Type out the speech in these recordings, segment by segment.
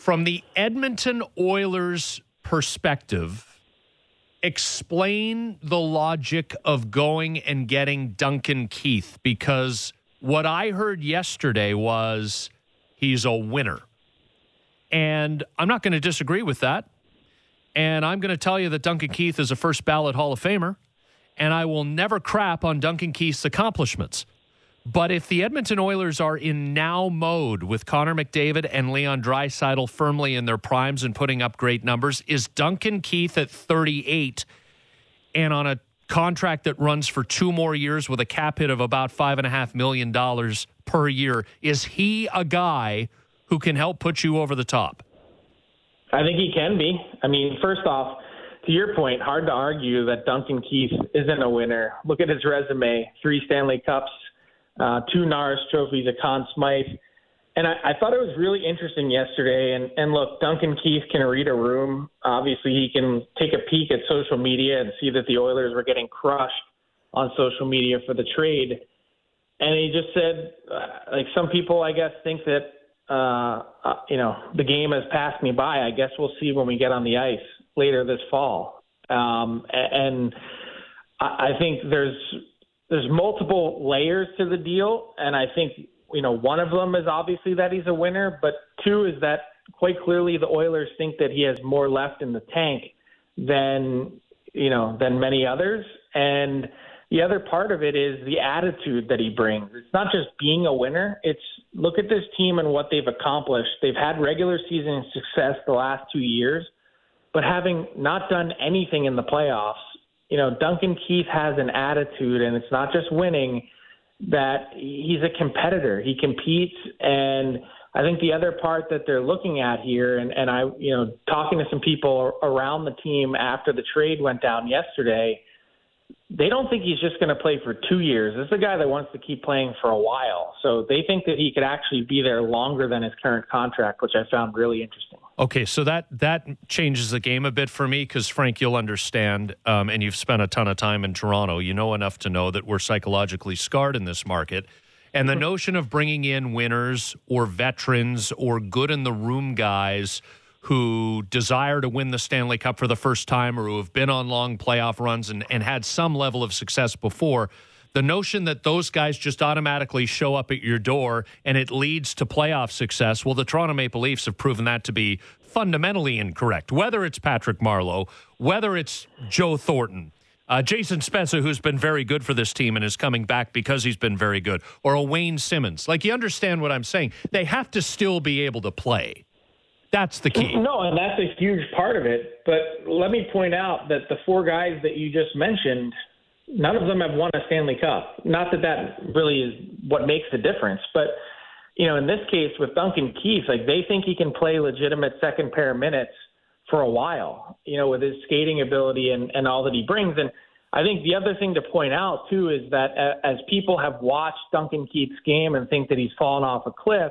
From the Edmonton Oilers' perspective, explain the logic of going and getting Duncan Keith, because what I heard yesterday was he's a winner. And I'm not going to disagree with that. And I'm going to tell you that Duncan Keith is a first ballot Hall of Famer, and I will never crap on Duncan Keith's accomplishments. But if the Edmonton Oilers are in now mode with Connor McDavid and Leon Draisaitl firmly in their primes and putting up great numbers, is Duncan Keith at 38 and on a contract that runs for 2 more years with a cap hit of about $5.5 million per year, is he a guy who can help put you over the top? I think he can be. I mean, first off, to your point, hard to argue that Duncan Keith isn't a winner. Look at his resume: 3 Stanley Cups, 2 Norris trophies, a Conn Smythe. And I thought it was really interesting yesterday. And look, Duncan Keith can read a room. Obviously, he can take a peek at social media and see that the Oilers were getting crushed on social media for the trade. And he just said, like, some people, I guess, think that, the game has passed me by. I guess we'll see when we get on the ice later this fall. And I think there's multiple layers to the deal. And I think, one of them is obviously that he's a winner, but 2 is that quite clearly the Oilers think that he has more left in the tank than many others. And the other part of it is the attitude that he brings. It's not just being a winner. It's look at this team and what they've accomplished. They've had regular season success the last 2 years, but having not done anything in the playoffs, Duncan Keith has an attitude, and it's not just winning, that he's a competitor. He competes, and I think the other part that they're looking at here, and I, talking to some people around the team after the trade went down yesterday, they don't think he's just going to play for 2 years. This is a guy that wants to keep playing for a while. So they think that he could actually be there longer than his current contract, which I found really interesting. Okay, so that changes the game a bit for me because, Frank, you'll understand, and you've spent a ton of time in Toronto. You know enough to know that we're psychologically scarred in this market. And the notion of bringing in winners or veterans or good-in-the-room guys who desire to win the Stanley Cup for the first time or who have been on long playoff runs and had some level of success before, the notion that those guys just automatically show up at your door and it leads to playoff success, well, the Toronto Maple Leafs have proven that to be fundamentally incorrect. Whether it's Patrick Marleau, whether it's Joe Thornton, Jason Spezza, who's been very good for this team and is coming back because he's been very good, or a Wayne Simmons. Like, you understand what I'm saying? They have to still be able to play. That's the key. No, and that's a huge part of it. But let me point out that the 4 guys that you just mentioned, none of them have won a Stanley Cup. Not that that really is what makes the difference. But, in this case with Duncan Keith, like, they think he can play legitimate second pair minutes for a while, with his skating ability and all that he brings. And I think the other thing to point out, too, is that as people have watched Duncan Keith's game and think that he's fallen off a cliff,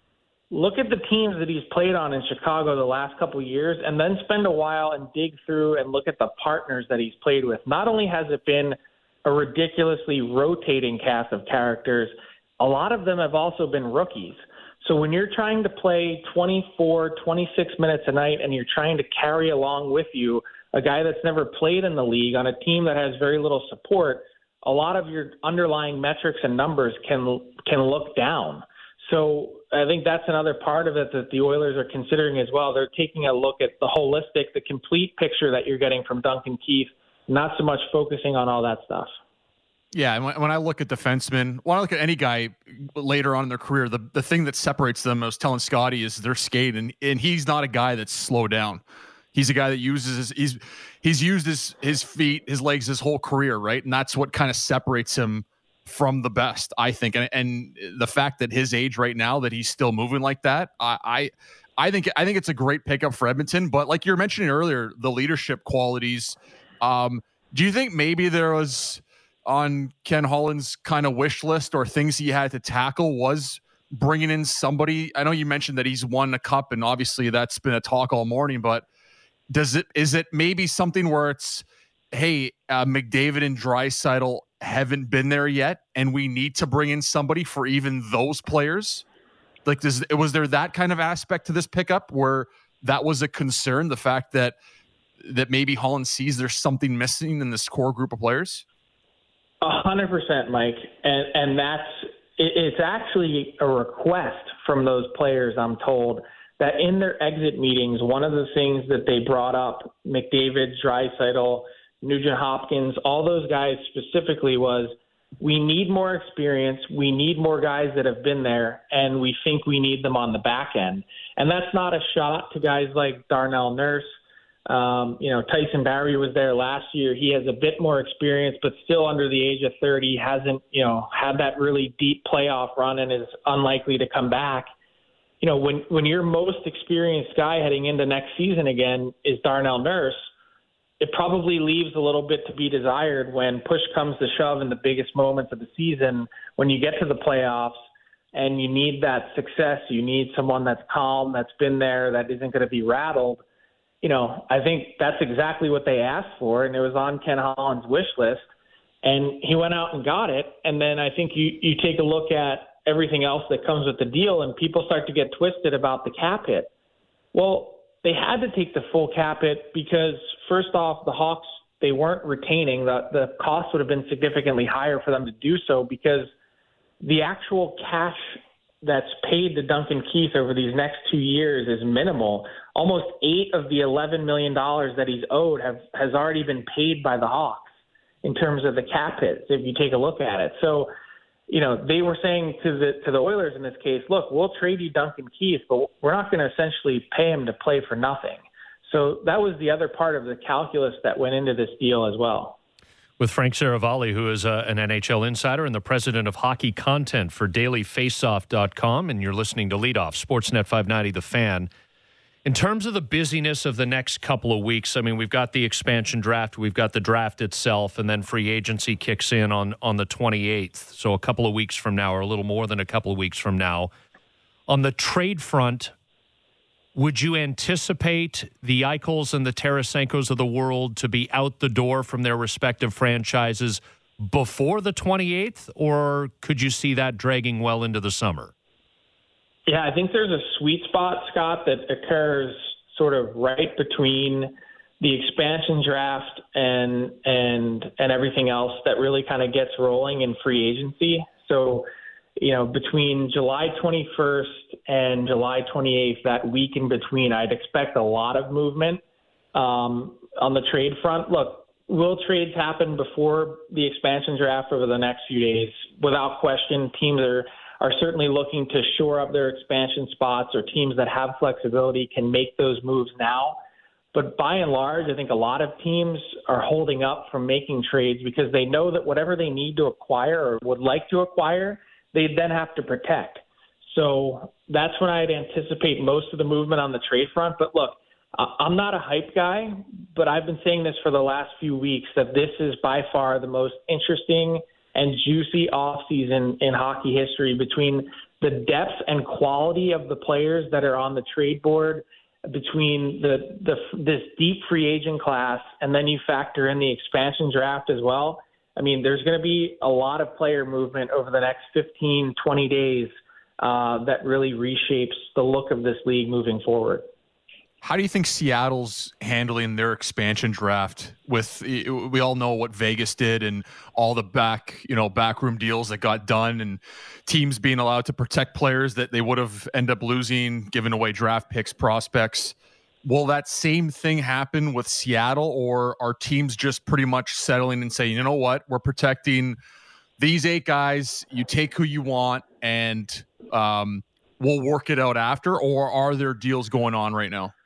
look at the teams that he's played on in Chicago the last couple of years and then spend a while and dig through and look at the partners that he's played with. Not only has it been a ridiculously rotating cast of characters, a lot of them have also been rookies. So when you're trying to play 24, 26 minutes a night and you're trying to carry along with you a guy that's never played in the league on a team that has very little support, a lot of your underlying metrics and numbers can look down. So I think that's another part of it that the Oilers are considering as well. They're taking a look at the holistic, the complete picture that you're getting from Duncan Keith, not so much focusing on all that stuff. Yeah, and when I look at defensemen, when I look at any guy later on in their career, the thing that separates them, I was telling Scotty, is their skate, and he's not a guy that's slowed down. He's a guy that uses he's used his feet, his legs, his whole career, right? And that's what kind of separates him from the best, I think. And the fact that his age right now, that he's still moving like that, I think it's a great pickup for Edmonton. But like you were mentioning earlier, the leadership qualities. Do you think maybe there was on Ken Holland's kind of wish list or things he had to tackle was bringing in somebody? I know you mentioned that he's won a cup, and obviously that's been a talk all morning. But is it maybe something where it's, hey, McDavid and Draisaitl haven't been there yet, and we need to bring in somebody for even those players? Like, was there that kind of aspect to this pickup where that was a concern, the fact that maybe Holland sees there's something missing in this core group of players? 100%, Mike. And it's actually a request from those players, I'm told, that in their exit meetings, one of the things that they brought up, McDavid, Draisaitl, Nugent-Hopkins, all those guys specifically, was we need more experience, we need more guys that have been there, and we think we need them on the back end. And that's not a shot to guys like Darnell Nurse. Tyson Barrie was there last year. He has a bit more experience, but still under the age of 30, hasn't, had that really deep playoff run and is unlikely to come back. When your most experienced guy heading into next season again is Darnell Nurse, it probably leaves a little bit to be desired when push comes to shove in the biggest moments of the season, when you get to the playoffs and you need that success. You need someone that's calm, that's been there, that isn't going to be rattled. I think that's exactly what they asked for, and it was on Ken Holland's wish list, and he went out and got it. And then I think you take a look at everything else that comes with the deal, and people start to get twisted about the cap hit. Well, they had to take the full cap hit because, first off, the Hawks, they weren't retaining. The cost would have been significantly higher for them to do so because the actual cash that's paid to Duncan Keith over these next 2 years is minimal. Almost $8 of the $11 million that he's owed has already been paid by the Hawks in terms of the cap hits, if you take a look at it. So, they were saying to the Oilers in this case, look, we'll trade you Duncan Keith, but we're not going to essentially pay him to play for nothing. So that was the other part of the calculus that went into this deal as well. With Frank Saravalli, who is an NHL insider and the president of hockey content for dailyfaceoff.com, and you're listening to Lead Off, Sportsnet 590, The Fan. In terms of the busyness of the next couple of weeks, I mean, we've got the expansion draft, we've got the draft itself, and then free agency kicks in on the 28th. So a couple of weeks from now, or a little more than a couple of weeks from now. On the trade front, would you anticipate the Eichels and the Tarasenkos of the world to be out the door from their respective franchises before the 28th, or could you see that dragging well into the summer? Yeah, I think there's a sweet spot, Scott, that occurs sort of right between the expansion draft and everything else that really kind of gets rolling in free agency. So, between July 21st and July 28th, that week in between, I'd expect a lot of movement on the trade front. Look, will trades happen before the expansion draft over the next few days? Without question, teams are certainly looking to shore up their expansion spots, or teams that have flexibility can make those moves now. But by and large, I think a lot of teams are holding up from making trades because they know that whatever they need to acquire or would like to acquire, they then have to protect. So that's when I'd anticipate most of the movement on the trade front. But look, I'm not a hype guy, but I've been saying this for the last few weeks, that this is by far the most interesting and juicy offseason in hockey history, between the depth and quality of the players that are on the trade board, between this deep free agent class, and then you factor in the expansion draft as well. I mean, there's going to be a lot of player movement over the next 15, 20 days that really reshapes the look of this league moving forward. How do you think Seattle's handling their expansion draft? We all know what Vegas did and all the backroom deals that got done, and teams being allowed to protect players that they would have ended up losing, giving away draft picks, prospects. Will that same thing happen with Seattle, or are teams just pretty much settling and saying, you know what, we're protecting these 8 guys, you take who you want, and we'll work it out after? Or are there deals going on right now?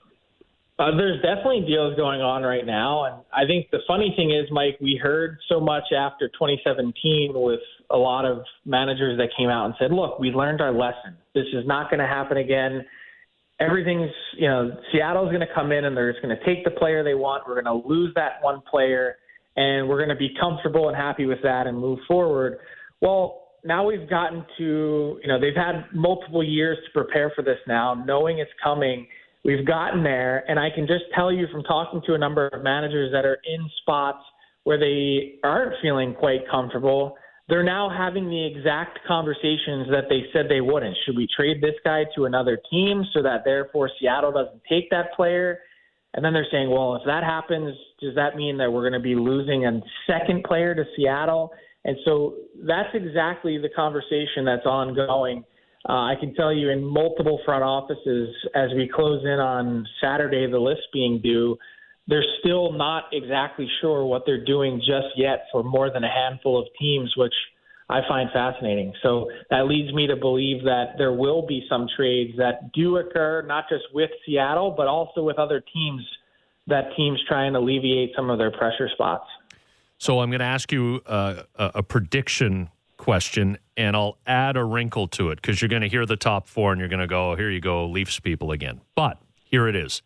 There's definitely deals going on right now. And I think the funny thing is, Mike, we heard so much after 2017 with a lot of managers that came out and said, look, we learned our lesson. This is not going to happen again. Everything's, Seattle's going to come in and they're just going to take the player they want. We're going to lose that one player and we're going to be comfortable and happy with that and move forward. Well, now we've gotten to, they've had multiple years to prepare for this now, knowing it's coming. We've gotten there, and I can just tell you from talking to a number of managers that are in spots where they aren't feeling quite comfortable, they're now having the exact conversations that they said they wouldn't. Should we trade this guy to another team so that therefore Seattle doesn't take that player? And then they're saying, well, if that happens, does that mean that we're going to be losing a second player to Seattle? And so that's exactly the conversation that's ongoing. I can tell you in multiple front offices, as we close in on Saturday, the list being due, they're still not exactly sure what they're doing just yet for more than a handful of teams, which I find fascinating. So that leads me to believe that there will be some trades that do occur, not just with Seattle, but also with other teams, that teams try and alleviate some of their pressure spots. So I'm going to ask you a prediction question, and I'll add a wrinkle to it because you're going to hear the top four and you're going to go, oh, here you go, Leafs people again. But here it is.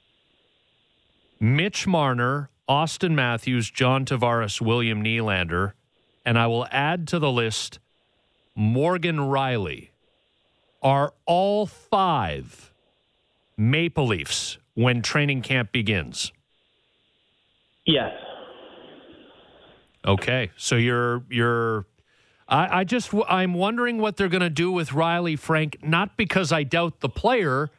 Mitch Marner, Austin Matthews, John Tavares, William Nylander, and I will add to the list Morgan Rielly. Are all five Maple Leafs when training camp begins? Yes. Okay, so I'm wondering what they're going to do with Rielly, Frank, not because I doubt the player.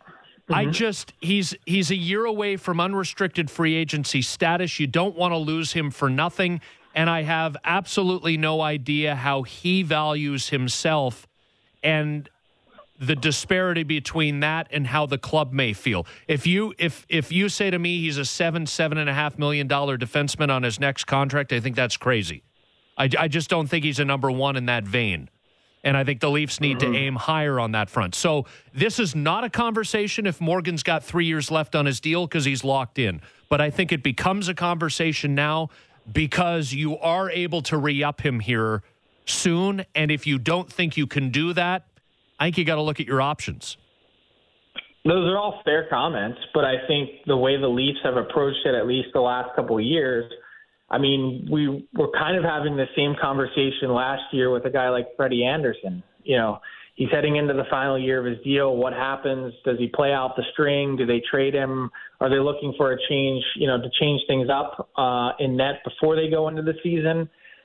Mm-hmm. He's a year away from unrestricted free agency status. You don't want to lose him for nothing. And I have absolutely no idea how he values himself and the disparity between that and how the club may feel. If you say to me he's a $7.5 million defenseman on his next contract, I think that's crazy. I just don't think he's a number one in that vein. And I think the Leafs need to aim higher on that front. So this is not a conversation if Morgan's got 3 years left on his deal because he's locked in. But I think it becomes a conversation now because you are able to re-up him here soon. And if you don't think you can do that, I think you got to look at your options. Those are all fair comments, but I think the way the Leafs have approached it, at least the last couple of years, I mean, we were kind of having the same conversation last year with a guy like Freddie Anderson. You know, he's heading into the final year of his deal. What happens? Does he play out the string? Do they trade him? Are they looking for a change, to change things up in net before they go into the season?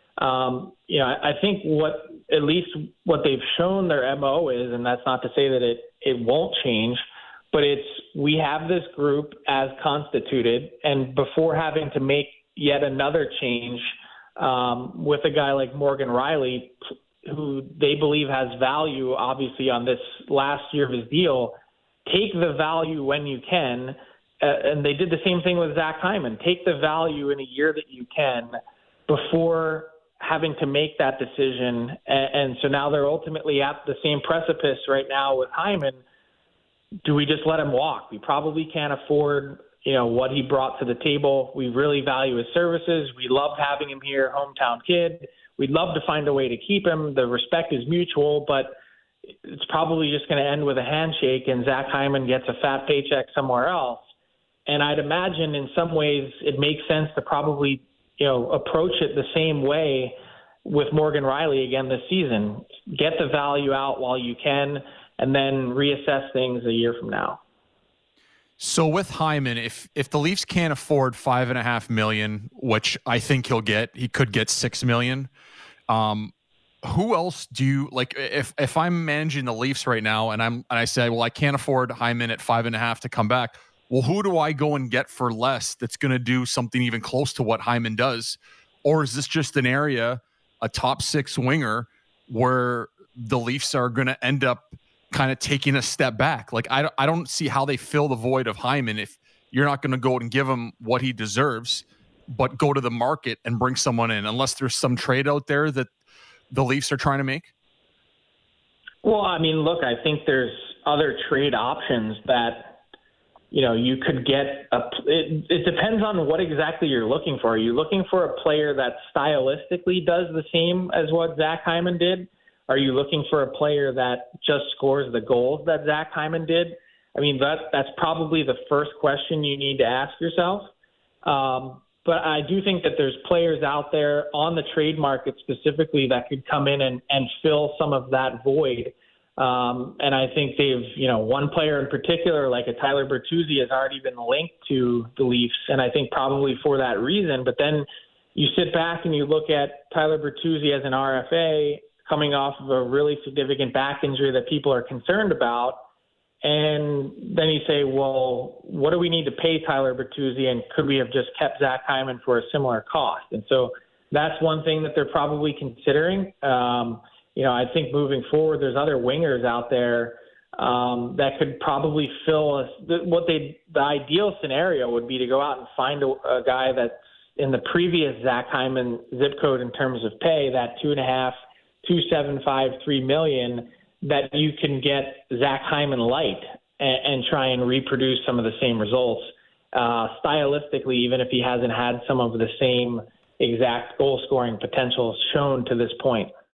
I think at least what they've shown their MO is, and that's not to say that it won't change, but we have this group as constituted, and before having to make yet another change with a guy like Morgan Rielly, who they believe has value, obviously, on this last year of his deal, take the value when you can. And they did the same thing with Zach Hyman. Take the value in a year that you can before having to make that decision. And so now they're ultimately at the same precipice right now with Hyman. Do we just let him walk? We probably can't afford what he brought to the table. We really value his services. We loved having him here, hometown kid. We'd love to find a way to keep him. The respect is mutual, but it's probably just going to end with a handshake and Zach Hyman gets a fat paycheck somewhere else. And I'd imagine in some ways it makes sense to probably, approach it the same way with Morgan Rielly again this season. Get the value out while you can and then reassess things a year from now. So with Hyman, if the Leafs can't afford $5.5 million, which I think he could get $6 million. Who else do you like? If I'm managing the Leafs right now, and I say, well, I can't afford Hyman at $5.5 million to come back. Well, who do I go and get for less that's going to do something even close to what Hyman does? Or is this just an area, a top six winger, where the Leafs are going to end up kind of taking a step back? Like, I don't see how they fill the void of Hyman if you're not going to go and give him what he deserves, but go to the market and bring someone in, unless there's some trade out there that the Leafs are trying to make. Well, I mean, look, I think there's other trade options that, you could get. It depends on what exactly you're looking for. Are you looking for a player that stylistically does the same as what Zach Hyman did? Are you looking for a player that just scores the goals that Zach Hyman did? I mean, that's probably the first question you need to ask yourself. But I do think that there's players out there on the trade market specifically that could come in and fill some of that void. And I think one player in particular, like a Tyler Bertuzzi, has already been linked to the Leafs, and I think probably for that reason. But then you sit back and you look at Tyler Bertuzzi as an RFA coming off of a really significant back injury that people are concerned about. And then you say, well, what do we need to pay Tyler Bertuzzi, and could we have just kept Zach Hyman for a similar cost? And so that's one thing that they're probably considering. I think moving forward, there's other wingers out there that could probably fill the ideal scenario would be to go out and find a guy that's in the previous Zach Hyman zip code in terms of pay, that $2.5, $2.75, $3 million, that you can get Zach Hyman light and try and reproduce some of the same results stylistically, even if he hasn't had some of the same exact goal scoring potential shown to this point.